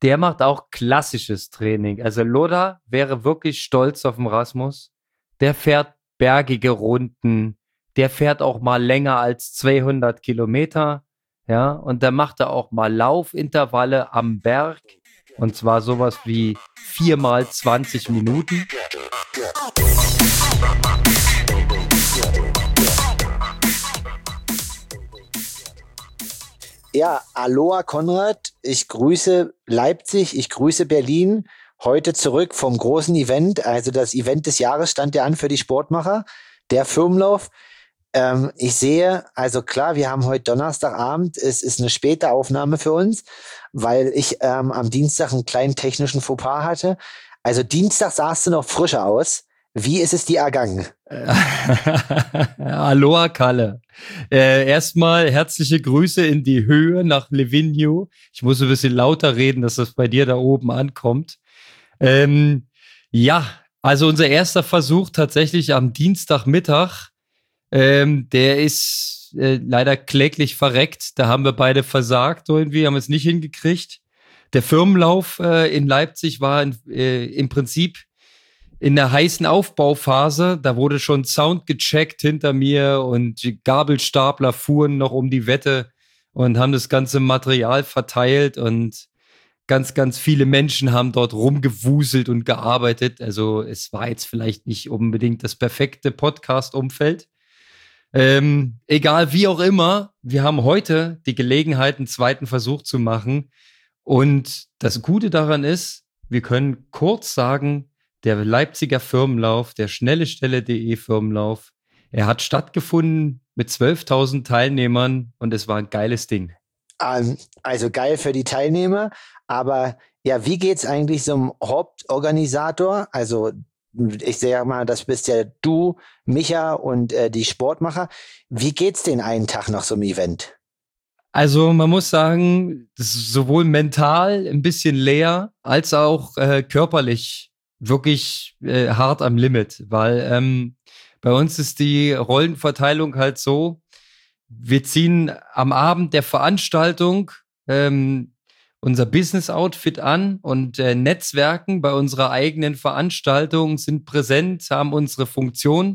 Der macht auch klassisches Training. Also Lothar wäre wirklich stolz auf den Rasmus. Der fährt bergige Runden. Der fährt auch mal länger als 200 Kilometer. Ja, und dann macht er auch mal Laufintervalle am Berg. Und zwar sowas wie 4 mal 20 Minuten. Ja, Aloha Konrad, ich grüße Leipzig, ich grüße Berlin. Heute zurück vom großen Event, also das Event des Jahres stand ja an für die Sportmacher, der Firmenlauf. Ich sehe, also klar, wir haben heute Donnerstagabend, es ist eine späte Aufnahme für uns, weil ich am Dienstag einen kleinen technischen Fauxpas hatte. Also Dienstag sahst du noch frischer aus. Wie ist es dir ergangen? Aloha Kalle. Erstmal herzliche Grüße in die Höhe nach Livigno. Ich muss ein bisschen lauter reden, dass das bei dir da oben ankommt. Ja, also unser erster Versuch tatsächlich am Dienstagmittag, der ist leider kläglich verreckt. Da haben wir beide versagt irgendwie, haben es nicht hingekriegt. Der Firmenlauf in Leipzig war im Prinzip in der heißen Aufbauphase. Da wurde schon Sound gecheckt hinter mir und die Gabelstapler fuhren noch um die Wette und haben das ganze Material verteilt und ganz, ganz viele Menschen haben dort rumgewuselt und gearbeitet. Also es war jetzt vielleicht nicht unbedingt das perfekte Podcast-Umfeld. Egal wie auch immer, wir haben heute die Gelegenheit, einen zweiten Versuch zu machen. Und das Gute daran ist, wir können kurz sagen, der Leipziger Firmenlauf, der schnellestelle.de Firmenlauf, er hat stattgefunden mit 12.000 Teilnehmern und es war ein geiles Ding. Also geil für die Teilnehmer, aber ja, wie geht's eigentlich zum Hauptorganisator? Also ich sage mal, das bist ja du, Micha und die Sportmacher. Wie geht's den einen Tag nach so einem Event? Also man muss sagen, das ist sowohl mental ein bisschen leer, als auch körperlich wirklich hart am Limit, weil bei uns ist die Rollenverteilung halt so, wir ziehen am Abend der Veranstaltung unser Business-Outfit an und Netzwerken bei unserer eigenen Veranstaltung, sind präsent, haben unsere Funktion.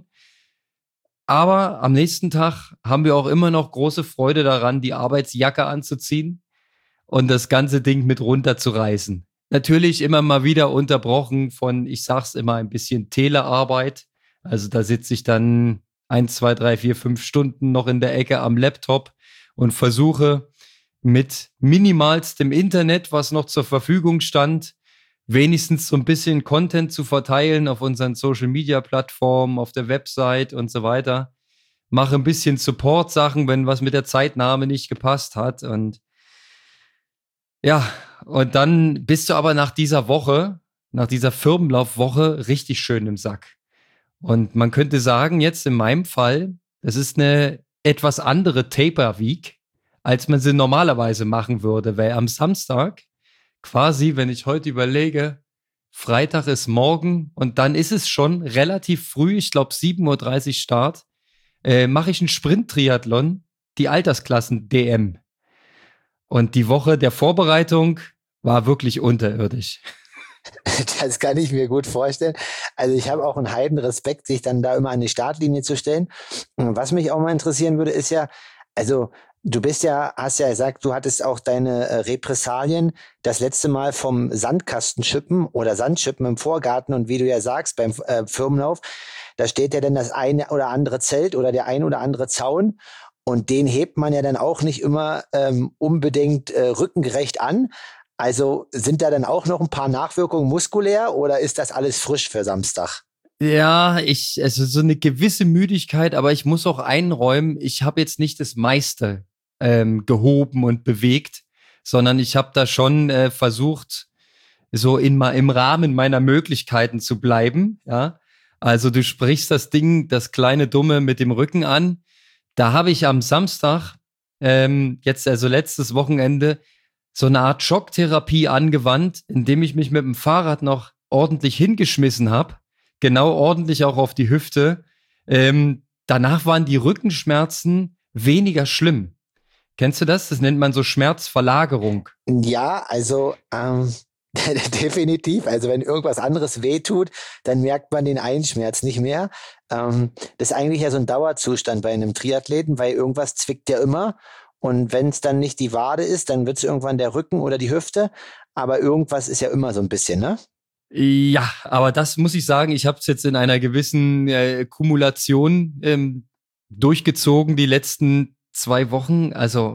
Aber am nächsten Tag haben wir auch immer noch große Freude daran, die Arbeitsjacke anzuziehen und das ganze Ding mit runterzureißen. Natürlich immer mal wieder unterbrochen von, ich sag's immer, ein bisschen Telearbeit. Also da sitze ich dann 1, 2, 3, 4, 5 Stunden noch in der Ecke am Laptop und versuche mit minimalstem Internet, was noch zur Verfügung stand, wenigstens so ein bisschen Content zu verteilen auf unseren Social-Media-Plattformen, auf der Website und so weiter. Mache ein bisschen Support-Sachen, wenn was mit der Zeitnahme nicht gepasst hat. Und ja, und dann bist du aber nach dieser Woche, nach dieser Firmenlaufwoche richtig schön im Sack. Und man könnte sagen, jetzt in meinem Fall, das ist eine etwas andere Taper-Week, als man sie normalerweise machen würde, weil am Samstag quasi, wenn ich heute überlege, Freitag ist morgen und dann ist es schon relativ früh, ich glaube 7:30 Uhr Start, mache ich einen Sprint-Triathlon, die Altersklassen-DM. Und die Woche der Vorbereitung war wirklich unterirdisch. Das kann ich mir gut vorstellen. Also ich habe auch einen heiden Respekt, sich dann da immer an die Startlinie zu stellen. Was mich auch mal interessieren würde, ist ja, also du hast ja gesagt, du hattest auch deine Repressalien das letzte Mal vom Sandkastenschippen oder Sandschippen im Vorgarten und wie du ja sagst, beim Firmenlauf, da steht ja dann das eine oder andere Zelt oder der ein oder andere Zaun und den hebt man ja dann auch nicht immer unbedingt rückengerecht an. Also sind da dann auch noch ein paar Nachwirkungen muskulär oder ist das alles frisch für Samstag? Ja, es ist so eine gewisse Müdigkeit, aber ich muss auch einräumen, ich habe jetzt nicht das meiste gehoben und bewegt, sondern ich habe da schon versucht, so im Rahmen meiner Möglichkeiten zu bleiben. Ja, also du sprichst das Ding, das kleine Dumme mit dem Rücken an. Da habe ich am Samstag, jetzt also letztes Wochenende, so eine Art Schocktherapie angewandt, indem ich mich mit dem Fahrrad noch ordentlich hingeschmissen habe. Genau ordentlich auch auf die Hüfte. Danach waren die Rückenschmerzen weniger schlimm. Kennst du das? Das nennt man so Schmerzverlagerung. Ja, also definitiv. Also wenn irgendwas anderes wehtut, dann merkt man den einen Schmerz nicht mehr. Das ist eigentlich ja so ein Dauerzustand bei einem Triathleten, weil irgendwas zwickt ja immer. Und wenn es dann nicht die Wade ist, dann wird es irgendwann der Rücken oder die Hüfte. Aber irgendwas ist ja immer so ein bisschen, ne? Ja, aber das muss ich sagen, ich habe es jetzt in einer gewissen Kumulation durchgezogen die letzten 2 Wochen.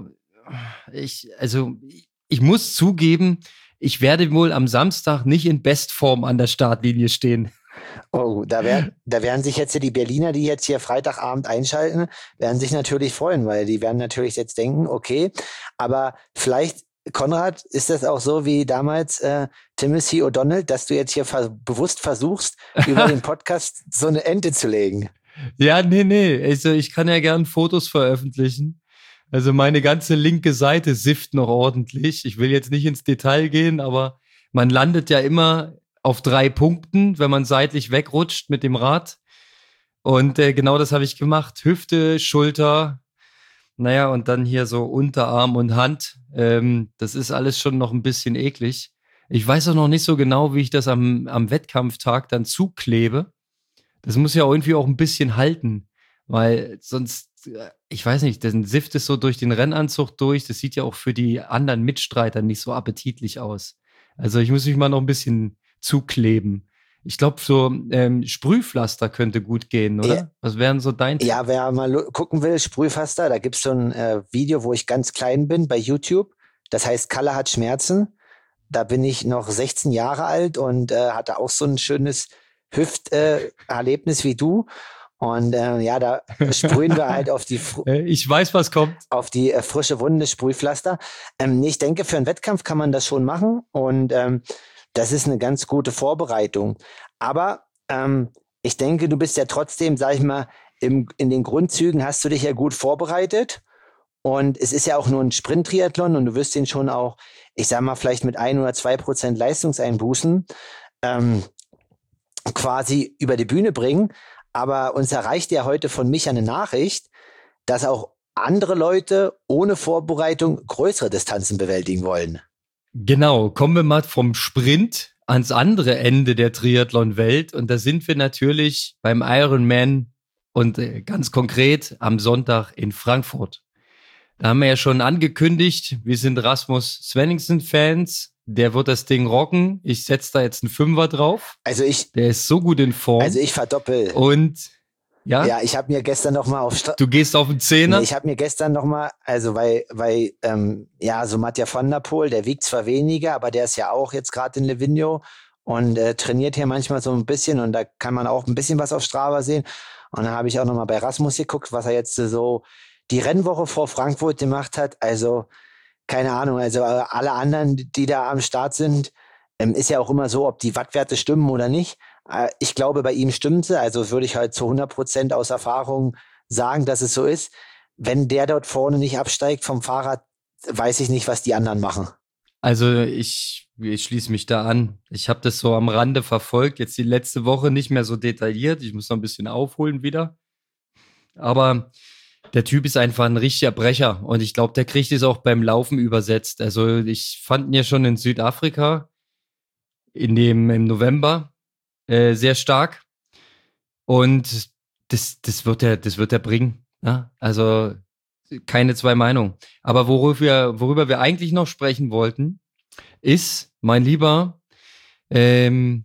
Ich muss zugeben, ich werde wohl am Samstag nicht in Bestform an der Startlinie stehen. Oh, da werden sich jetzt die Berliner, die jetzt hier Freitagabend einschalten, werden sich natürlich freuen, weil die werden natürlich jetzt denken, okay, aber vielleicht, Konrad, ist das auch so wie damals Timothy O'Donnell, dass du jetzt hier bewusst versuchst, über den Podcast so eine Ente zu legen? Ja, nee. Also ich kann ja gern Fotos veröffentlichen. Also meine ganze linke Seite sifft noch ordentlich. Ich will jetzt nicht ins Detail gehen, aber man landet ja immer auf 3 Punkten, wenn man seitlich wegrutscht mit dem Rad. Und genau das habe ich gemacht. Hüfte, Schulter, naja, und dann hier so Unterarm und Hand. Das ist alles schon noch ein bisschen eklig. Ich weiß auch noch nicht so genau, wie ich das am Wettkampftag dann zuklebe. Das muss ja irgendwie auch ein bisschen halten, weil sonst, ich weiß nicht, dann sifft es so durch den Rennanzug durch. Das sieht ja auch für die anderen Mitstreiter nicht so appetitlich aus. Also ich muss mich mal noch ein bisschen zukleben. Ich glaube, so Sprühpflaster könnte gut gehen, oder? Ja, Was wären so dein Tipp? ja, wer mal gucken will, Sprühfaster, da gibt's so ein Video, wo ich ganz klein bin bei YouTube. Das heißt, Kalle hat Schmerzen. Da bin ich noch 16 Jahre alt und hatte auch so ein schönes Hüfterlebnis wie du. Und ja, da sprühen wir halt auf die Ich weiß, was kommt. frische Wunde Sprühpflaster. Nee, ich denke, für einen Wettkampf kann man das schon machen und das ist eine ganz gute Vorbereitung. Aber ich denke, du bist ja trotzdem, sag ich mal, in den Grundzügen hast du dich ja gut vorbereitet. Und es ist ja auch nur ein Sprint-Triathlon und du wirst den schon auch, ich sag mal, vielleicht mit 1 oder 2% Leistungseinbußen ähm, quasi über die Bühne bringen. Aber uns erreicht ja heute von Micha eine Nachricht, dass auch andere Leute ohne Vorbereitung größere Distanzen bewältigen wollen. Genau, kommen wir mal vom Sprint ans andere Ende der Triathlon-Welt. Und da sind wir natürlich beim Ironman und ganz konkret am Sonntag in Frankfurt. Da haben wir ja schon angekündigt, wir sind Rasmus Svenningsen-Fans. Der wird das Ding rocken. Ich setze da jetzt einen Fünfer drauf. Der ist so gut in Form. Also ich verdoppel. Und ja, Ja, ich habe mir gestern noch mal du gehst auf den Zehner. Nee, ich habe mir gestern noch mal, also weil ja, so Matja van der Poel, der wiegt zwar weniger, aber der ist ja auch jetzt gerade in Livigno und trainiert hier manchmal so ein bisschen und da kann man auch ein bisschen was auf Strava sehen. Und dann habe ich auch noch mal bei Rasmus geguckt, was er jetzt so die Rennwoche vor Frankfurt gemacht hat. Also keine Ahnung, also alle anderen, die da am Start sind, ist ja auch immer so, ob die Wattwerte stimmen oder nicht. Ich glaube, bei ihm stimmt sie. Also würde ich halt zu 100% aus Erfahrung sagen, dass es so ist. Wenn der dort vorne nicht absteigt vom Fahrrad, weiß ich nicht, was die anderen machen. Also ich schließe mich da an. Ich habe das so am Rande verfolgt. Jetzt die letzte Woche nicht mehr so detailliert. Ich muss noch ein bisschen aufholen wieder. Aber der Typ ist einfach ein richtiger Brecher. Und ich glaube, der kriegt es auch beim Laufen übersetzt. Also ich fand ihn ja schon in Südafrika im November sehr stark. Und das wird er bringen. Ja? Also keine zwei Meinungen. Aber worüber wir eigentlich noch sprechen wollten, ist, mein Lieber, wie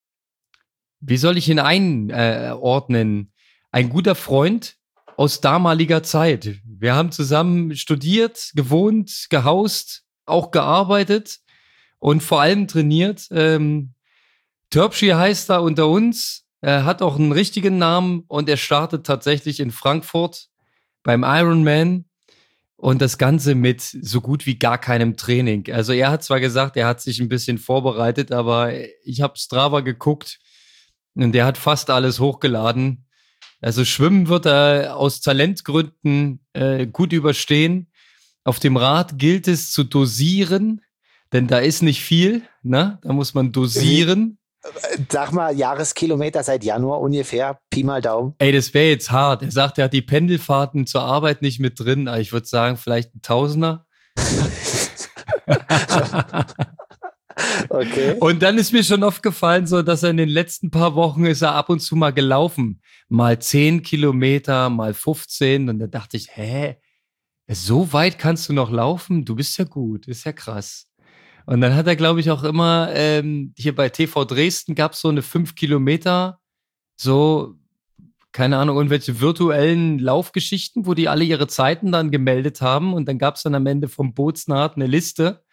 soll ich ihn einordnen? Ein guter Freund aus damaliger Zeit. Wir haben zusammen studiert, gewohnt, gehaust, auch gearbeitet und vor allem trainiert. Terpschi heißt er unter uns. Er hat auch einen richtigen Namen und er startet tatsächlich in Frankfurt beim Ironman und das Ganze mit so gut wie gar keinem Training. Also er hat zwar gesagt, er hat sich ein bisschen vorbereitet, aber ich habe Strava geguckt und der hat fast alles hochgeladen. Also Schwimmen wird er aus Talentgründen gut überstehen. Auf dem Rad gilt es zu dosieren, denn da ist nicht viel, ne? Da muss man dosieren. Sag mal, Jahreskilometer seit Januar ungefähr, Pi mal Daumen. Ey, das wäre jetzt hart. Er sagt, er hat die Pendelfahrten zur Arbeit nicht mit drin, aber ich würde sagen, vielleicht ein Tausender. Okay. Und dann ist mir schon aufgefallen, so, dass er in den letzten paar Wochen ist er ab und zu mal gelaufen. Mal 10 Kilometer, mal 15. Und da dachte ich, so weit kannst du noch laufen? Du bist ja gut, ist ja krass. Und dann hat er, glaube ich, auch immer, hier bei TV Dresden gab es so eine 5 Kilometer, so, keine Ahnung, irgendwelche virtuellen Laufgeschichten, wo die alle ihre Zeiten dann gemeldet haben. Und dann gab es dann am Ende vom Bootsnaht eine Liste.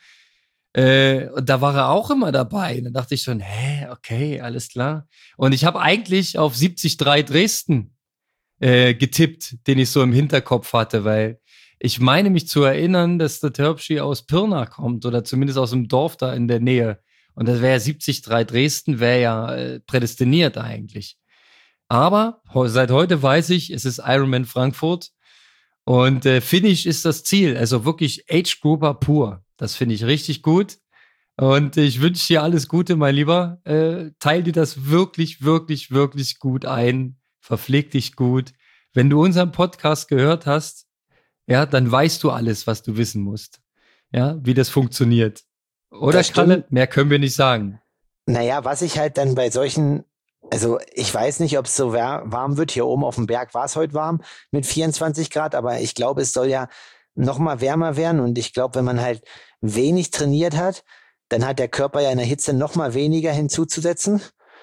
Und da war er auch immer dabei. Und dann dachte ich schon, okay, alles klar. Und ich habe eigentlich auf 73 Dresden getippt, den ich so im Hinterkopf hatte, weil ich meine mich zu erinnern, dass der Terpschi aus Pirna kommt oder zumindest aus dem Dorf da in der Nähe. Und das wäre ja 73 Dresden, wäre ja prädestiniert eigentlich. Aber seit heute weiß ich, es ist Ironman Frankfurt und Finish ist das Ziel. Also wirklich Age Grouper pur. Das finde ich richtig gut. Und ich wünsche dir alles Gute, mein Lieber. Teil dir das wirklich, wirklich, wirklich gut ein. Verpfleg dich gut. Wenn du unseren Podcast gehört hast, ja, dann weißt du alles, was du wissen musst. Ja, wie das funktioniert. Oder, Kalle? Mehr können wir nicht sagen. Naja, was ich halt dann bei solchen, also ich weiß nicht, ob es so warm wird. Hier oben auf dem Berg war es heute warm mit 24 Grad, aber ich glaube, es soll ja noch mal wärmer werden. Und ich glaube, wenn man halt wenig trainiert hat, dann hat der Körper ja in der Hitze noch mal weniger hinzuzusetzen.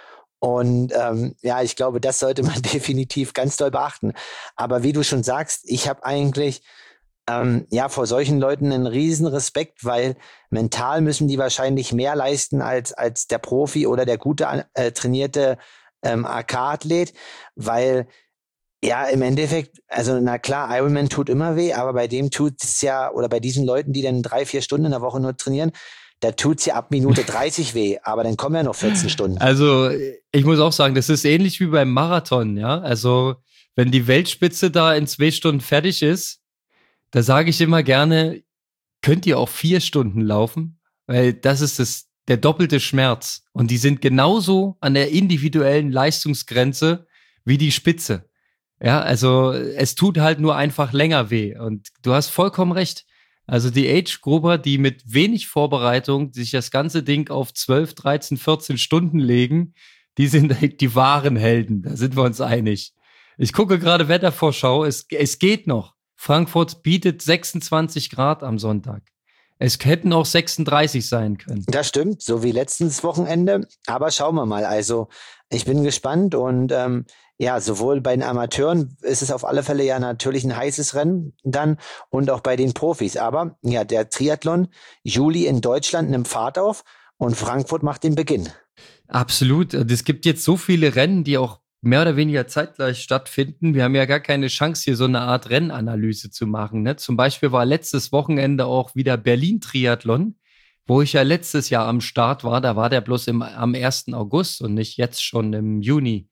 Und ja, ich glaube, das sollte man definitiv ganz doll beachten. Aber wie du schon sagst, ich habe eigentlich ja vor solchen Leuten einen riesen Respekt, weil mental müssen die wahrscheinlich mehr leisten als der Profi oder der gute trainierte AK-Athlet, weil ja im Endeffekt, also na klar, Ironman tut immer weh, aber bei dem tut es ja, oder bei diesen Leuten, die dann 3-4 Stunden in der Woche nur trainieren, da tut's ja ab Minute 30 weh, aber dann kommen ja noch 14 Stunden. Also ich muss auch sagen, das ist ähnlich wie beim Marathon, ja. Also wenn die Weltspitze da in 2 Stunden fertig ist, da sage ich immer gerne, könnt ihr auch 4 Stunden laufen? Weil das ist der doppelte Schmerz. Und die sind genauso an der individuellen Leistungsgrenze wie die Spitze. Ja, also es tut halt nur einfach länger weh. Und du hast vollkommen recht. Also die Age-Grupper, die mit wenig Vorbereitung sich das ganze Ding auf 12, 13, 14 Stunden legen, die sind die wahren Helden. Da sind wir uns einig. Ich gucke gerade Wettervorschau. Es geht noch. Frankfurt bietet 26 Grad am Sonntag. Es hätten auch 36 sein können. Das stimmt, so wie letztes Wochenende. Aber schauen wir mal. Also ich bin gespannt und ja, sowohl bei den Amateuren ist es auf alle Fälle ja natürlich ein heißes Rennen dann und auch bei den Profis. Aber ja, der Triathlon Juli in Deutschland nimmt Fahrt auf und Frankfurt macht den Beginn. Absolut. Es gibt jetzt so viele Rennen, die auch mehr oder weniger zeitgleich stattfinden. Wir haben ja gar keine Chance, hier so eine Art Rennanalyse zu machen. Ne? Zum Beispiel war letztes Wochenende auch wieder Berlin-Triathlon, wo ich ja letztes Jahr am Start war. Da war der bloß am 1. August und nicht jetzt schon im Juni.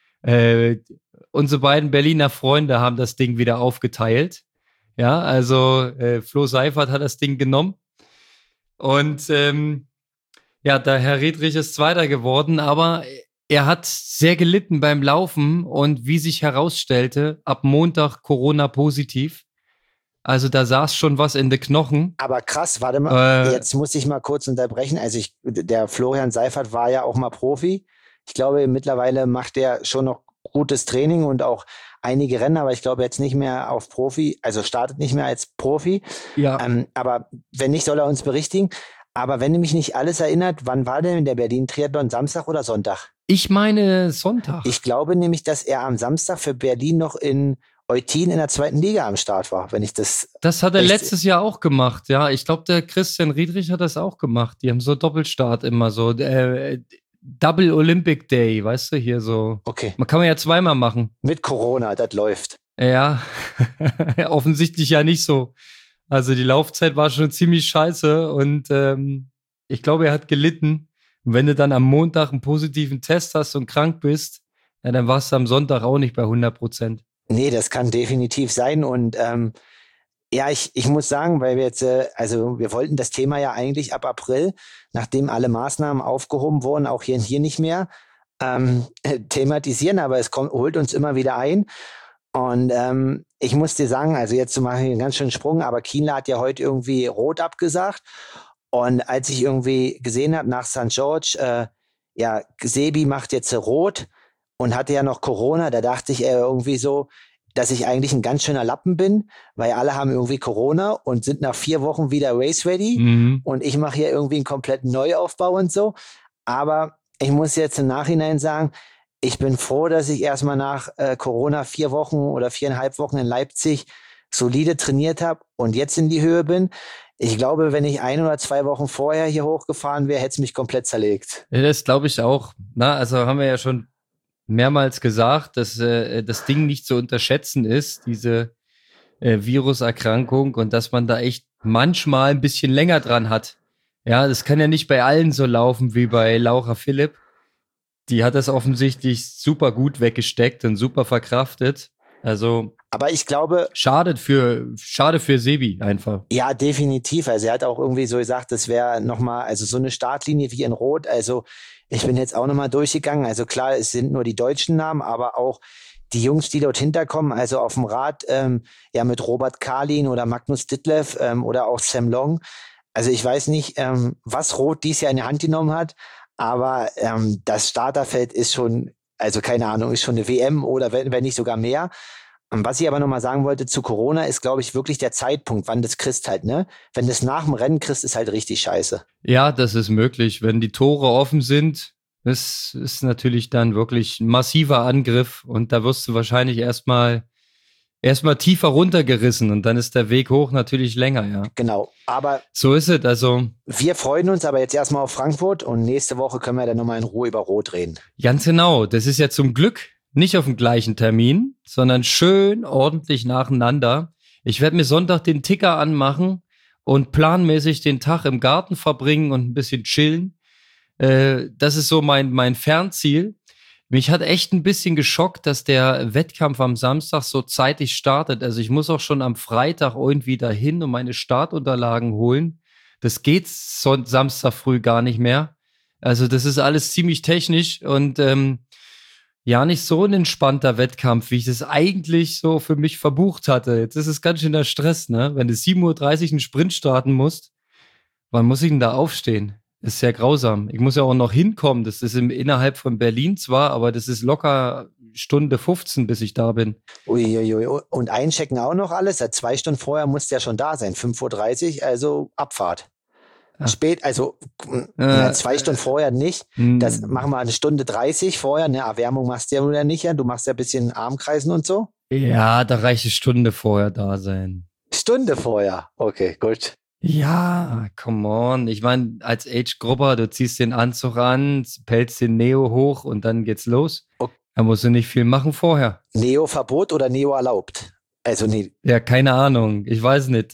Unsere beiden Berliner Freunde haben das Ding wieder aufgeteilt. Ja, also Flo Seifert hat das Ding genommen. Und ja, der Herr Riedrich ist Zweiter geworden, aber er hat sehr gelitten beim Laufen und wie sich herausstellte, ab Montag Corona-positiv. Also da saß schon was in den Knochen. Aber krass, warte mal, jetzt muss ich mal kurz unterbrechen. Also der Florian Seifert war ja auch mal Profi. Ich glaube, mittlerweile macht er schon noch gutes Training und auch einige Rennen, aber ich glaube jetzt nicht mehr auf Profi, also startet nicht mehr als Profi. Ja. Aber wenn nicht, soll er uns berichtigen. Aber wenn mich nicht alles erinnert, wann war denn der Berlin-Triathlon, Samstag oder Sonntag? Ich meine Sonntag. Ich glaube nämlich, dass er am Samstag für Berlin noch in Eutin in der 2. Liga am Start war, wenn ich das. Das hat er letztes Jahr auch gemacht, ja. Ich glaube, der Christian Riedrich hat das auch gemacht. Die haben so Doppelstart immer so. Double Olympic Day, weißt du, hier so. Okay. Man kann ja zweimal machen. Mit Corona, das läuft. Ja, offensichtlich ja nicht so. Also die Laufzeit war schon ziemlich scheiße und ich glaube, er hat gelitten. Und wenn du dann am Montag einen positiven Test hast und krank bist, ja, dann warst du am Sonntag auch nicht bei 100%. Nee, das kann definitiv sein und Ja, ich muss sagen, weil wir jetzt, also wir wollten das Thema ja eigentlich ab April, nachdem alle Maßnahmen aufgehoben wurden, auch hier nicht mehr thematisieren, aber es kommt, holt uns immer wieder ein. Und ich muss dir sagen, also jetzt mache ich einen ganz schönen Sprung, aber Kienle hat ja heute irgendwie rot abgesagt. Und als ich irgendwie gesehen habe nach St. George, ja, Sebi macht jetzt rot und hatte ja noch Corona, da dachte ich irgendwie so, dass ich eigentlich ein ganz schöner Lappen bin, weil alle haben irgendwie Corona und sind nach 4 Wochen wieder race ready. Mhm. Und ich mache hier irgendwie einen kompletten Neuaufbau und so. Aber ich muss jetzt im Nachhinein sagen, ich bin froh, dass ich erstmal nach Corona 4 Wochen oder 4,5 Wochen in Leipzig solide trainiert habe und jetzt in die Höhe bin. Ich glaube, wenn ich 1 oder 2 Wochen vorher hier hochgefahren wäre, hätte es mich komplett zerlegt. Ja, das glaube ich auch. Na, also haben wir ja schon mehrmals gesagt, dass das Ding nicht zu unterschätzen ist, diese Viruserkrankung, und dass man da echt manchmal ein bisschen länger dran hat. Ja, das kann ja nicht bei allen so laufen wie bei Laura Philipp. Die hat das offensichtlich super gut weggesteckt und super verkraftet. Also Aber ich glaube, schade für Sebi einfach. ja, definitiv. Also er hat auch irgendwie so gesagt, das wäre nochmal, also so eine Startlinie wie in Rot. Also ich bin jetzt auch nochmal durchgegangen. Also klar, es sind nur die deutschen Namen, aber auch die Jungs, die dort hinterkommen, also auf dem Rad, ja mit Robert Karlin oder Magnus Ditlev oder auch Sam Long. Also ich weiß nicht, was Rot dies Jahr in die Hand genommen hat, aber das Starterfeld ist schon, also keine Ahnung, ist schon eine WM oder wenn nicht sogar mehr. Was ich aber nochmal sagen wollte zu Corona, ist, glaube ich, wirklich der Zeitpunkt, wann das kriegst halt, ne? Wenn das nach dem Rennen kriegst, ist halt richtig scheiße. Ja, das ist möglich. Wenn die Tore offen sind, das ist natürlich dann wirklich ein massiver Angriff, und da wirst du wahrscheinlich erstmal tiefer runtergerissen, und dann ist der Weg hoch natürlich länger, ja. Genau. Aber So ist es, also wir freuen uns aber jetzt erstmal auf Frankfurt und nächste Woche können wir dann nochmal in Ruhe über Rot reden. ganz genau. Das ist ja zum Glück nicht auf dem gleichen Termin, sondern schön ordentlich nacheinander. Ich werde mir Sonntag den Ticker anmachen und planmäßig den Tag im Garten verbringen und ein bisschen chillen. Das ist so mein Fernziel. Mich hat echt ein bisschen geschockt, dass der Wettkampf am Samstag so zeitig startet. Also ich muss auch schon am Freitag irgendwie dahin und meine Startunterlagen holen. Das geht Samstag früh gar nicht mehr. Also das ist alles ziemlich technisch und ja, nicht so ein entspannter Wettkampf, wie ich das eigentlich so für mich verbucht hatte. Jetzt ist es ganz schön der Stress, ne? Wenn du 7:30 Uhr einen Sprint starten musst, wann muss ich denn da aufstehen? Das ist ja grausam. Ich muss ja auch noch hinkommen. Das ist innerhalb von Berlin zwar, aber das ist locker Stunde 15, bis ich da bin. Uiuiui. Und einchecken auch noch alles. Seit 2 Stunden vorher muss der schon da sein. 5:30 Uhr, also Abfahrt. Ja. Spät, also 2 Stunden vorher nicht. Das machen wir 1:30 vorher. Ne, Erwärmung machst du ja wieder nicht. Ja. Du machst ja ein bisschen Armkreisen und so. Ja, da reicht eine Stunde vorher da sein. Stunde vorher. Okay, gut. Ja, come on. Ich meine, als Age-Grupper, du ziehst den Anzug an, pelzt den Neo hoch und dann geht's los. Okay. Da musst du nicht viel machen vorher. Neo-Verbot oder Neo erlaubt? Also nee. Ja, keine Ahnung. Ich weiß nicht.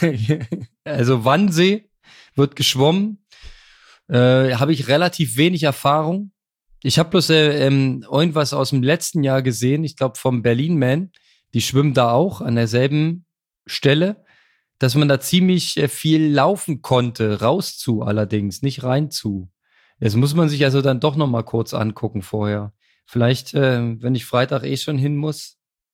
Also Wannsee wird geschwommen. Habe ich relativ wenig Erfahrung. Ich habe bloß irgendwas aus dem letzten Jahr gesehen. Ich glaube vom Berlin Man. Die schwimmen da auch an derselben Stelle, dass man da ziemlich viel laufen konnte. Raus zu allerdings, nicht rein zu. Das muss man sich also dann doch noch mal kurz angucken vorher. Vielleicht, wenn ich Freitag schon hin muss.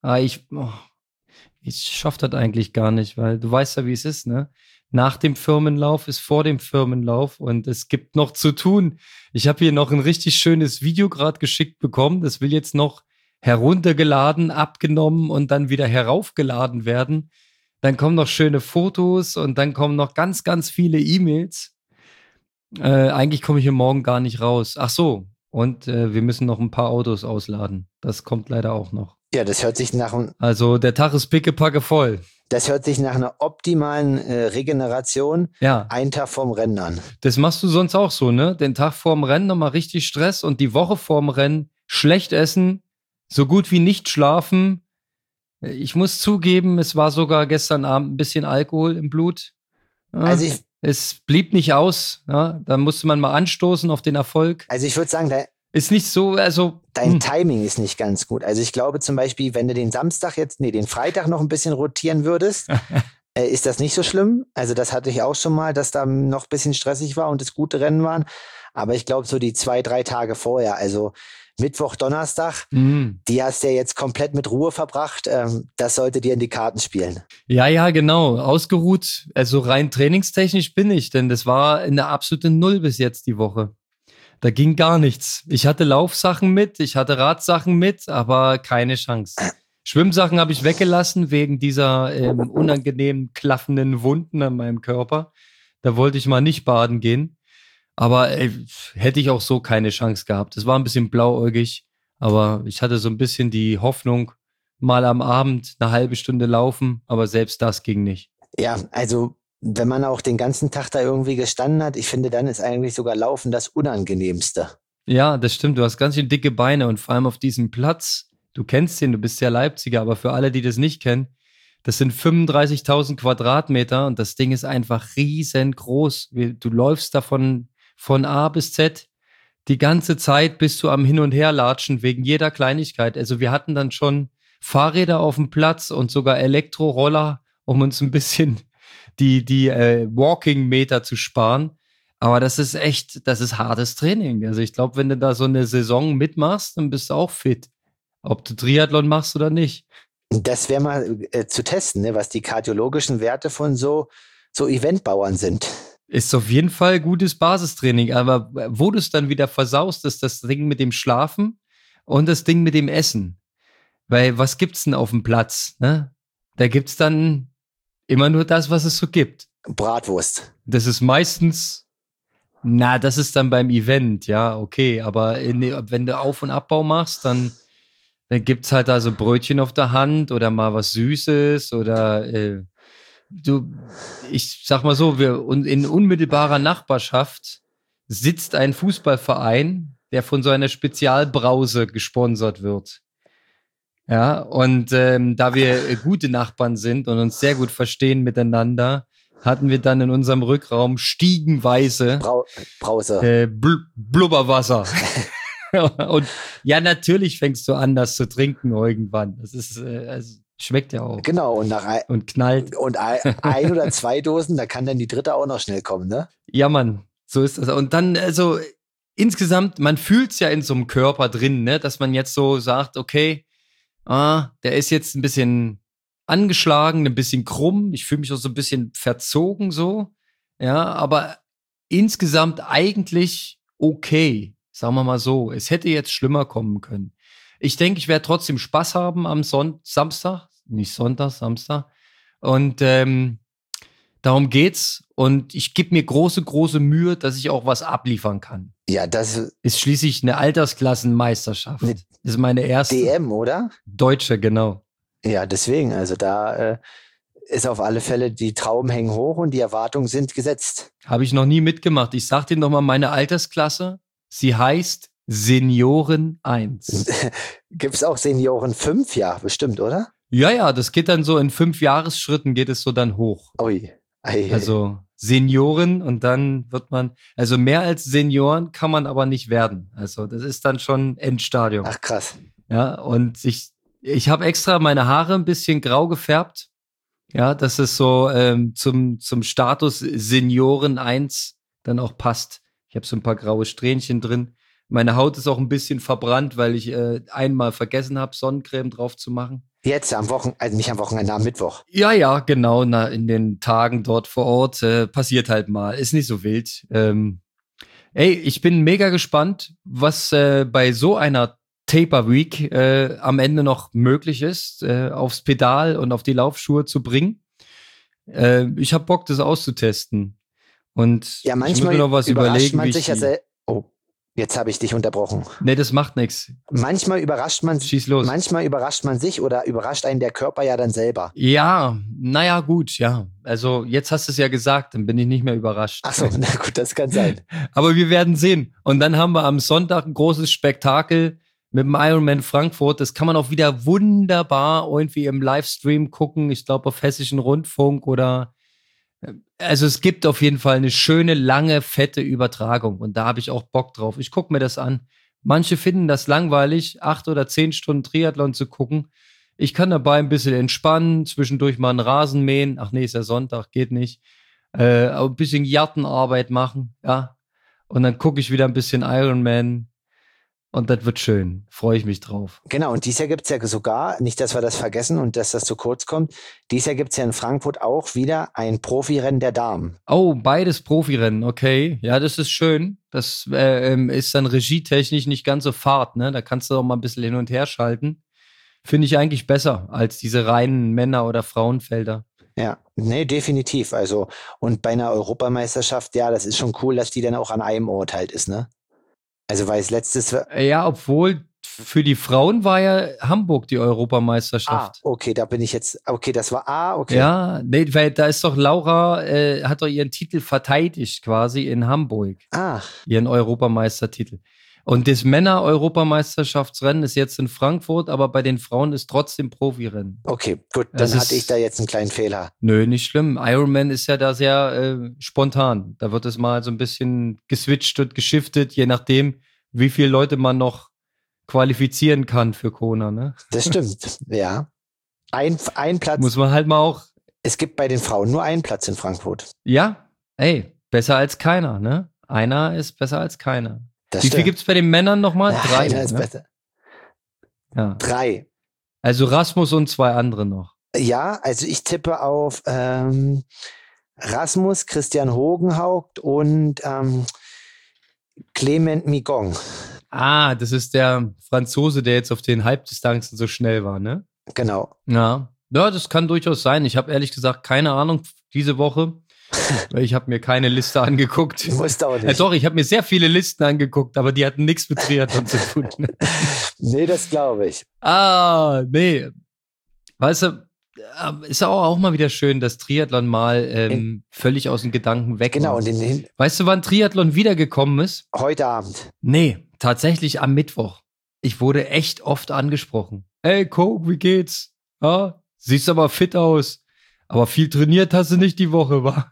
Ich schaff das eigentlich gar nicht, weil du weißt ja, wie es ist, ne? Nach dem Firmenlauf ist vor dem Firmenlauf und es gibt noch zu tun. Ich habe hier noch ein richtig schönes Video gerade geschickt bekommen. Das will jetzt noch heruntergeladen, abgenommen und dann wieder heraufgeladen werden. Dann kommen noch schöne Fotos und dann kommen noch ganz, ganz viele E-Mails. Eigentlich komme ich hier morgen gar nicht raus. Ach so, und wir müssen noch ein paar Autos ausladen. Das kommt leider auch noch. Ja, das hört sich Also der Tag ist pickepacke voll. Das hört sich nach einer optimalen Regeneration einen Tag vorm Rennen an. Das machst du sonst auch so, ne? Den Tag vorm Rennen nochmal richtig Stress und die Woche vorm Rennen schlecht essen, so gut wie nicht schlafen. Ich muss zugeben, es war sogar gestern Abend ein bisschen Alkohol im Blut. Ja, also es blieb nicht aus. Ja? Da musste man mal anstoßen auf den Erfolg. Also ich würde sagen, ist nicht so, also. Dein Timing ist nicht ganz gut. Also ich glaube zum Beispiel, wenn du den Freitag noch ein bisschen rotieren würdest, ist das nicht so schlimm. Also das hatte ich auch schon mal, dass da noch ein bisschen stressig war und es gute Rennen waren. Aber ich glaube, so die 2, 3 Tage vorher, also Mittwoch, Donnerstag, Mhm. die hast du ja jetzt komplett mit Ruhe verbracht. Das sollte dir in die Karten spielen. Ja, ja, genau. Ausgeruht, also rein trainingstechnisch bin ich, denn das war eine absolute Null bis jetzt die Woche. Da ging gar nichts. Ich hatte Laufsachen mit, ich hatte Radsachen mit, aber keine Chance. Schwimmsachen habe ich weggelassen wegen dieser unangenehmen klaffenden Wunden an meinem Körper. Da wollte ich mal nicht baden gehen. Aber hätte ich auch so keine Chance gehabt. Es war ein bisschen blauäugig, aber ich hatte so ein bisschen die Hoffnung, mal am Abend eine halbe Stunde laufen, aber selbst das ging nicht. Ja, also wenn man auch den ganzen Tag da irgendwie gestanden hat, ich finde, dann ist eigentlich sogar Laufen das Unangenehmste. Ja, das stimmt. Du hast ganz schön dicke Beine und vor allem auf diesem Platz. Du kennst den, du bist ja Leipziger, aber für alle, die das nicht kennen, das sind 35.000 Quadratmeter und das Ding ist einfach riesengroß. Du läufst davon von A bis Z die ganze Zeit bist du am Hin- und Herlatschen wegen jeder Kleinigkeit. Also wir hatten dann schon Fahrräder auf dem Platz und sogar Elektroroller, um uns ein bisschen die Walking-Meter zu sparen. Aber das ist echt, das ist hartes Training. Also ich glaube, wenn du da so eine Saison mitmachst, dann bist du auch fit. Ob du Triathlon machst oder nicht. Das wäre mal zu testen, ne, was die kardiologischen Werte von so Eventbauern sind. Ist auf jeden Fall gutes Basistraining, aber wo du es dann wieder versaust, ist das Ding mit dem Schlafen und das Ding mit dem Essen. Weil was gibt's denn auf dem Platz? Ne? Da gibt's dann immer nur das, was es so gibt. Bratwurst. Das ist meistens, das ist dann beim Event, ja, okay. Aber wenn du Auf- und Abbau machst, dann gibt's halt da so Brötchen auf der Hand oder mal was Süßes oder ich sag mal so, und in unmittelbarer Nachbarschaft sitzt ein Fußballverein, der von so einer Spezialbrause gesponsert wird. Ja, und da wir gute Nachbarn sind und uns sehr gut verstehen miteinander, hatten wir dann in unserem Rückraum stiegenweise Brause. Blubberwasser. Und ja, natürlich fängst du an, das zu trinken irgendwann. Das ist, also, schmeckt ja auch. Genau, Und knallt. und 1 oder 2 Dosen, da kann dann die dritte auch noch schnell kommen, ne? Ja, Mann, so ist das. Und dann, also insgesamt, man fühlt's ja in so einem Körper drin, ne, dass man jetzt so sagt, okay, der ist jetzt ein bisschen angeschlagen, ein bisschen krumm. Ich fühle mich auch so ein bisschen verzogen so. Ja, aber insgesamt eigentlich okay. Sagen wir mal so. Es hätte jetzt schlimmer kommen können. Ich denke, ich werde trotzdem Spaß haben am Samstag. Nicht Sonntag, Samstag. Und darum geht's. Und ich gebe mir große, große Mühe, dass ich auch was abliefern kann. Ja, das Ist schließlich eine Altersklassenmeisterschaft. Eine Ist meine erste. DM, oder? Deutsche, genau. Ja, deswegen, also da ist auf alle Fälle die Trauben hängen hoch und die Erwartungen sind gesetzt. Habe ich noch nie mitgemacht. Ich sag dir noch mal meine Altersklasse. Sie heißt Senioren 1. Gibt's auch Senioren 5? Ja, bestimmt, oder? Ja, ja, das geht dann so in 5 Jahresschritten geht es so dann hoch. Ui. Also Senioren und dann wird man, also mehr als Senioren kann man aber nicht werden. Also das ist dann schon Endstadium. Ach krass. Ja, und ich habe extra meine Haare ein bisschen grau gefärbt. Ja, dass es so zum Status Senioren 1 dann auch passt. Ich habe so ein paar graue Strähnchen drin. Meine Haut ist auch ein bisschen verbrannt, weil ich einmal vergessen habe, Sonnencreme drauf zu machen. Jetzt also nicht am Wochenende, am Mittwoch. Ja, ja, genau. In den Tagen dort vor Ort passiert halt mal. Ist nicht so wild. Ey, ich bin mega gespannt, was bei so einer Taper Week am Ende noch möglich ist, aufs Pedal und auf die Laufschuhe zu bringen. Ich habe Bock, das auszutesten. Und Ja, ich muss manchmal mir noch was überrascht überlegen, man wie sich ich ja Oh, jetzt habe ich dich unterbrochen. Nee, das macht nichts. Manchmal überrascht man Schieß los. Manchmal überrascht man sich oder überrascht einen der Körper ja dann selber. Ja, naja, gut, ja. Also jetzt hast du es ja gesagt, dann bin ich nicht mehr überrascht. Ach so, na gut, das kann sein. Aber wir werden sehen. Und dann haben wir am Sonntag ein großes Spektakel mit dem Ironman Frankfurt. Das kann man auch wieder wunderbar irgendwie im Livestream gucken. Ich glaube auf Hessischen Rundfunk oder also es gibt auf jeden Fall eine schöne, lange, fette Übertragung. Und da habe ich auch Bock drauf. Ich gucke mir das an. Manche finden das langweilig, 8 oder 10 Stunden Triathlon zu gucken. Ich kann dabei ein bisschen entspannen, zwischendurch mal einen Rasen mähen. Ach nee, ist ja Sonntag, geht nicht. Aber ein bisschen Gartenarbeit machen, ja. Und dann gucke ich wieder ein bisschen Iron Man. Und das wird schön. Freue ich mich drauf. Genau, und dieses Jahr gibt's ja sogar, nicht, dass wir das vergessen und dass das zu kurz kommt, dieses Jahr gibt's ja in Frankfurt auch wieder ein Profirennen der Damen. Oh, beides Profirennen, okay. Ja, das ist schön. Das ist dann regietechnisch nicht ganz so fad, ne? Da kannst du auch mal ein bisschen hin und her schalten. Finde ich eigentlich besser als diese reinen Männer- oder Frauenfelder. Ja, nee, definitiv. Also, und bei einer Europameisterschaft, ja, das ist schon cool, dass die dann auch an einem Ort halt ist, ne? Also, weil es letztes, Ja, obwohl für die Frauen war ja Hamburg die Europameisterschaft. okay, da bin ich jetzt, okay, das war okay. Ja, nee, weil da ist doch Laura, hat doch ihren Titel verteidigt quasi in Hamburg. Ihren Europameistertitel. Und das Männer-Europameisterschaftsrennen ist jetzt in Frankfurt, aber bei den Frauen ist trotzdem Profirennen. Okay, gut, dann hatte ich da jetzt einen kleinen Fehler. Nö, nicht schlimm. Ironman ist ja da sehr spontan. Da wird es mal so ein bisschen geswitcht und geschiftet, je nachdem, wie viele Leute man noch qualifizieren kann für Kona, ne? Das stimmt, ja. Ein Platz. Muss man halt mal auch. Es gibt bei den Frauen nur einen Platz in Frankfurt. Ja, ey, besser als keiner, ne? Einer ist besser als keiner. Das Wie viel gibt's bei den Männern nochmal? 3. Einer ist ne? besser. Ja. 3. Also Rasmus und 2 andere noch. Ja, also ich tippe auf Rasmus, Christian Hogenhaupt und Clement Migong. Ah, das ist der Franzose, der jetzt auf den Halbdistanzen so schnell war, ne? Genau. Ja, das kann durchaus sein. Ich habe ehrlich gesagt keine Ahnung diese Woche, weil ich habe mir keine Liste angeguckt. Du musst auch nicht. Doch, ich habe mir sehr viele Listen angeguckt, aber die hatten nichts mit Triathlon zu tun. Nee, das glaube ich. Nee. Weißt du, ist auch mal wieder schön, dass Triathlon mal völlig aus den Gedanken weg Genau. war. Und weißt du, wann Triathlon wiedergekommen ist? Heute Abend. Nee, tatsächlich am Mittwoch. Ich wurde echt oft angesprochen. Hey, Coke, wie geht's? Ja, siehst aber fit aus. Aber viel trainiert hast du nicht die Woche, wa?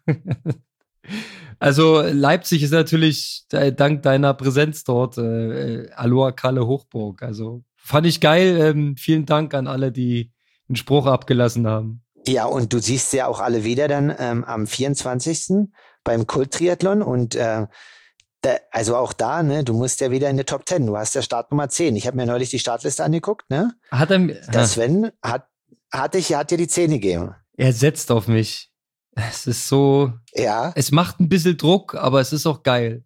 Also Leipzig ist natürlich dank deiner Präsenz dort Aloha Kalle Hochburg. Also fand ich geil. Vielen Dank an alle, die einen Spruch abgelassen haben. Ja, und du siehst ja auch alle wieder dann am 24. beim Kult-Triathlon und also auch da, ne, du musst ja wieder in der Top 10. Du hast ja Startnummer 10. Ich habe mir neulich die Startliste angeguckt, ne? Der Sven hat dir die 10 gegeben. Er setzt auf mich. Es ist so. Ja. Es macht ein bisschen Druck, aber es ist auch geil.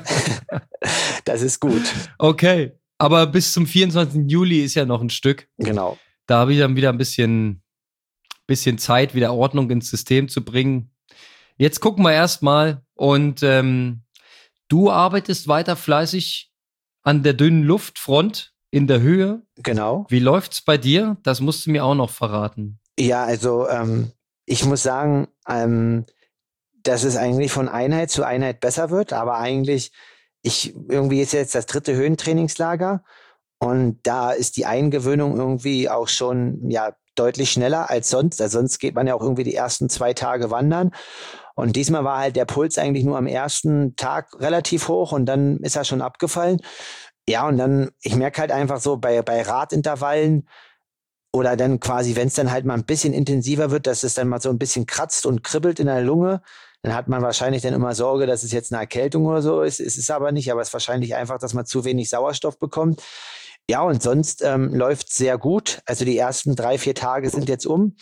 Das ist gut. Okay. Aber bis zum 24. Juli ist ja noch ein Stück. Genau. Da habe ich dann wieder ein bisschen Zeit, wieder Ordnung ins System zu bringen. Jetzt gucken wir erstmal. Und du arbeitest weiter fleißig an der dünnen Luftfront in der Höhe. Genau. Wie läuft's bei dir? Das musst du mir auch noch verraten. Ja, also ich muss sagen, dass es eigentlich von Einheit zu Einheit besser wird, aber eigentlich, irgendwie ist jetzt das 3. Höhentrainingslager und da ist die Eingewöhnung irgendwie auch schon ja deutlich schneller als sonst. Also sonst geht man ja auch irgendwie die ersten 2 Tage wandern. Und diesmal war halt der Puls eigentlich nur am ersten Tag relativ hoch und dann ist er schon abgefallen. Ja, und dann, ich merke halt einfach so bei Radintervallen, oder dann quasi, wenn es dann halt mal ein bisschen intensiver wird, dass es dann mal so ein bisschen kratzt und kribbelt in der Lunge, dann hat man wahrscheinlich dann immer Sorge, dass es jetzt eine Erkältung oder so ist. Es ist aber nicht, aber es ist wahrscheinlich einfach, dass man zu wenig Sauerstoff bekommt. Ja, und sonst läuft es sehr gut. Also die ersten 3, 4 Tage sind jetzt um.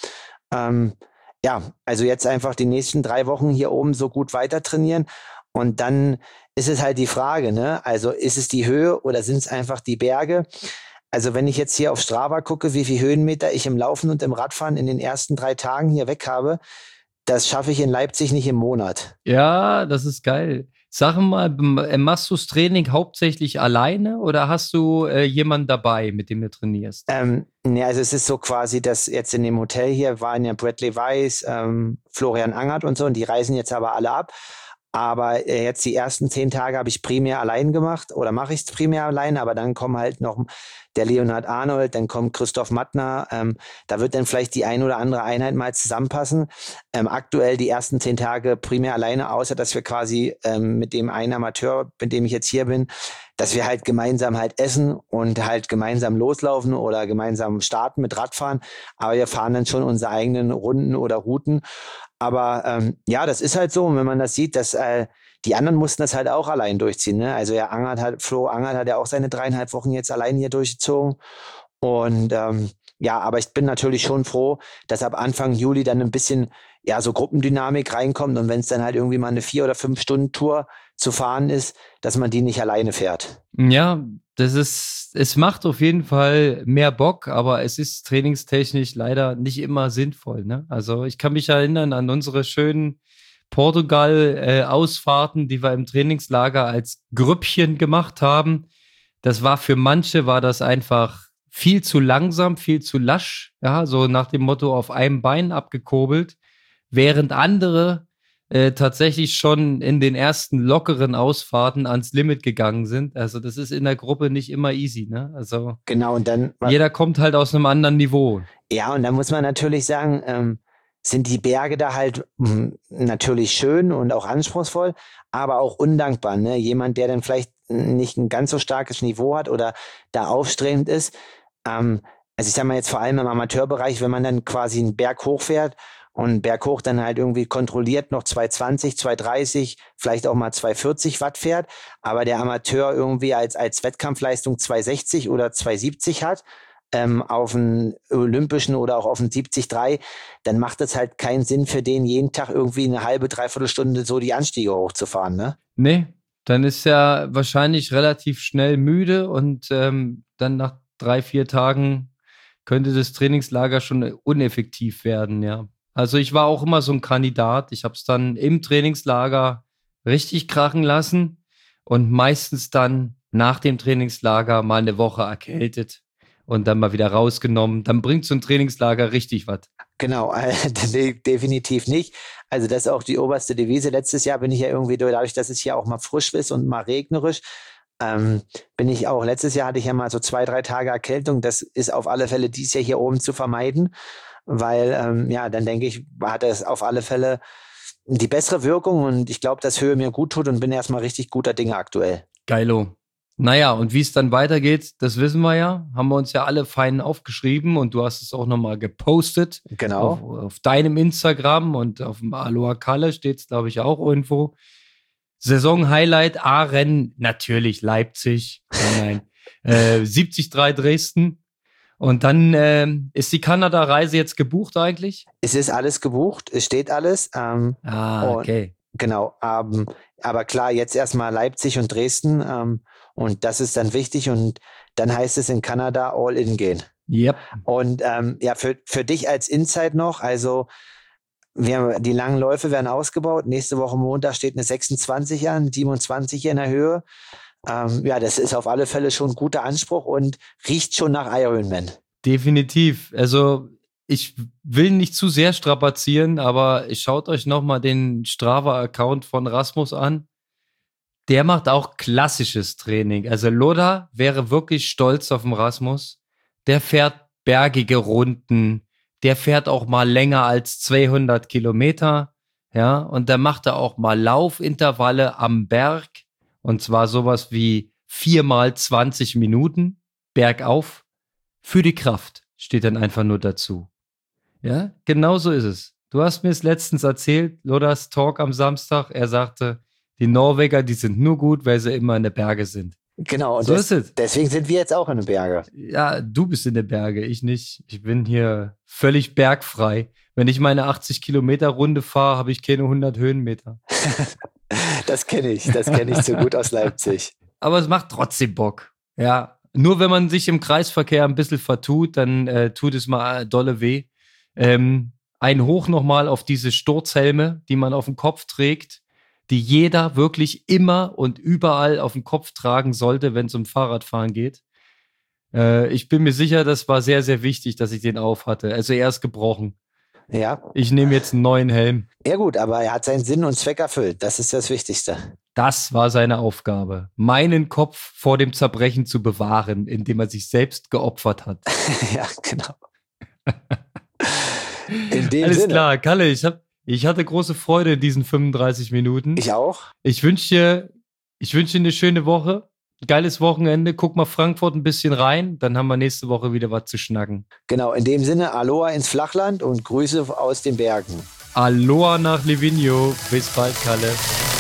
Ja, also jetzt einfach die nächsten 3 Wochen hier oben so gut weiter trainieren. Und dann ist es halt die Frage, ne? Also ist es die Höhe oder sind es einfach die Berge? Also wenn ich jetzt hier auf Strava gucke, wie viel Höhenmeter ich im Laufen und im Radfahren in den ersten 3 Tagen hier weg habe, das schaffe ich in Leipzig nicht im Monat. Ja, das ist geil. Sag mal, machst du das Training hauptsächlich alleine oder hast du jemanden dabei, mit dem du trainierst? Ne, also es ist so quasi, dass jetzt in dem Hotel hier waren ja Bradley Weiss, Florian Angert und so, und die reisen jetzt aber alle ab. Aber jetzt die ersten 10 Tage habe ich primär allein gemacht oder mache ich es primär allein, aber dann kommen halt noch der Leonhard Arnold, dann kommt Christoph Mattner, da wird dann vielleicht die ein oder andere Einheit mal zusammenpassen. Aktuell die ersten 10 Tage primär alleine, außer dass wir quasi mit dem einen Amateur, mit dem ich jetzt hier bin, dass wir halt gemeinsam halt essen und halt gemeinsam loslaufen oder gemeinsam starten mit Radfahren. Aber wir fahren dann schon unsere eigenen Runden oder Routen. Aber ja, das ist halt so. Und wenn man das sieht, dass die anderen mussten das halt auch allein durchziehen. Ne? Also ja, Flo Angert hat ja auch seine 3,5 Wochen jetzt allein hier durchgezogen. Und ja, aber ich bin natürlich schon froh, dass ab Anfang Juli dann ein bisschen ja so Gruppendynamik reinkommt und wenn es dann halt irgendwie mal eine 4 oder 5 Stunden Tour zu fahren ist, dass man die nicht alleine fährt. Ja, es macht auf jeden Fall mehr Bock, aber es ist trainingstechnisch leider nicht immer sinnvoll. Ne? Also ich kann mich erinnern an unsere schönen Portugal-Ausfahrten, die wir im Trainingslager als Grüppchen gemacht haben. Das war für manche, war das einfach viel zu langsam, viel zu lasch, ja, so nach dem Motto auf einem Bein abgekurbelt, während andere tatsächlich schon in den ersten lockeren Ausfahrten ans Limit gegangen sind. Also das ist in der Gruppe nicht immer easy, ne? Also genau, und dann jeder kommt halt aus einem anderen Niveau. Ja, und dann muss man natürlich sagen, sind die Berge da halt natürlich schön und auch anspruchsvoll, aber auch undankbar. Ne? Jemand, der dann vielleicht nicht ein ganz so starkes Niveau hat oder da aufstrebend ist. Also ich sag mal jetzt vor allem im Amateurbereich, wenn man dann quasi einen Berg hochfährt und berghoch dann halt irgendwie kontrolliert noch 220, 230, vielleicht auch mal 240 Watt fährt, aber der Amateur irgendwie als Wettkampfleistung 260 oder 270 hat, auf einen Olympischen oder auch auf einen 70-3, dann macht es halt keinen Sinn für den, jeden Tag irgendwie eine halbe, dreiviertel Stunde so die Anstiege hochzufahren, ne? Nee, dann ist er wahrscheinlich relativ schnell müde und dann nach 3-4 Tagen könnte das Trainingslager schon uneffektiv werden, ja. Also ich war auch immer so ein Kandidat. Ich habe es dann im Trainingslager richtig krachen lassen und meistens dann nach dem Trainingslager mal eine Woche erkältet und dann mal wieder rausgenommen. Dann bringt so ein Trainingslager richtig was. Genau, definitiv nicht. Also das ist auch die oberste Devise. Letztes Jahr bin ich ja irgendwie dadurch, dass es hier auch mal frisch ist und mal regnerisch, bin ich auch, letztes Jahr hatte ich ja mal so 2-3 Tage Erkältung. Das ist auf alle Fälle dieses Jahr hier oben zu vermeiden, weil ja, dann denke ich, hat es auf alle Fälle die bessere Wirkung und ich glaube, dass Höhe mir gut tut und bin erstmal richtig guter Dinge aktuell. Geilo. Naja, und wie es dann weitergeht, das wissen wir ja. Haben wir uns ja alle fein aufgeschrieben und du hast es auch nochmal gepostet. Genau. Auf deinem Instagram und auf dem Aloha Kalle steht es, glaube ich, auch irgendwo. Saison-Highlight, A-Rennen, natürlich Leipzig. Nein, 73 Dresden. Und dann ist die Kanada-Reise jetzt gebucht eigentlich? Es ist alles gebucht, es steht alles. Okay. Genau, aber klar, jetzt erstmal Leipzig und Dresden und das ist dann wichtig und dann heißt es in Kanada All-In gehen. Yep. Und ja, für dich als Insight noch, also die langen Läufe werden ausgebaut. Nächste Woche Montag steht eine 26 an, 27 in der Höhe. Ja, das ist auf alle Fälle schon ein guter Anspruch und riecht schon nach Ironman. Definitiv. Also ich will nicht zu sehr strapazieren, aber schaut euch nochmal den Strava-Account von Rasmus an. Der macht auch klassisches Training. Also Loda wäre wirklich stolz auf den Rasmus. Der fährt bergige Runden. Der fährt auch mal länger als 200 Kilometer. Ja, und der macht da auch mal Laufintervalle am Berg. Und zwar sowas wie 4 mal 20 Minuten bergauf. Für die Kraft steht dann einfach nur dazu. Ja, genau so ist es. Du hast mir es letztens erzählt, Lodas Talk am Samstag. Er sagte, die Norweger, die sind nur gut, weil sie immer in den Berge sind. Genau, und so ist es. Deswegen sind wir jetzt auch in den Bergen. Ja, du bist in den Bergen, ich nicht. Ich bin hier völlig bergfrei. Wenn ich meine 80 Kilometer Runde fahre, habe ich keine 100 Höhenmeter. Das kenne ich so gut aus Leipzig. Aber es macht trotzdem Bock. Ja, nur wenn man sich im Kreisverkehr ein bisschen vertut, dann tut es mal dolle weh. Ein Hoch nochmal auf diese Sturzhelme, die man auf dem Kopf trägt, die jeder wirklich immer und überall auf dem Kopf tragen sollte, wenn es um Fahrradfahren geht. Ich bin mir sicher, das war sehr, sehr wichtig, dass ich den auf hatte. Also er ist gebrochen. Ja. Ich nehme jetzt einen neuen Helm. Ja gut, aber er hat seinen Sinn und Zweck erfüllt. Das ist das Wichtigste. Das war seine Aufgabe, meinen Kopf vor dem Zerbrechen zu bewahren, indem er sich selbst geopfert hat. Ja, genau. In dem Alles Sinne. klar, Kalle, ich hatte große Freude in diesen 35 Minuten. Ich auch. Ich wünsche dir eine schöne Woche. geiles Wochenende. Guck mal Frankfurt ein bisschen rein, dann haben wir nächste Woche wieder was zu schnacken. Genau, in dem Sinne, Aloha ins Flachland und Grüße aus den Bergen. Aloha nach Livigno. Bis bald, Kalle.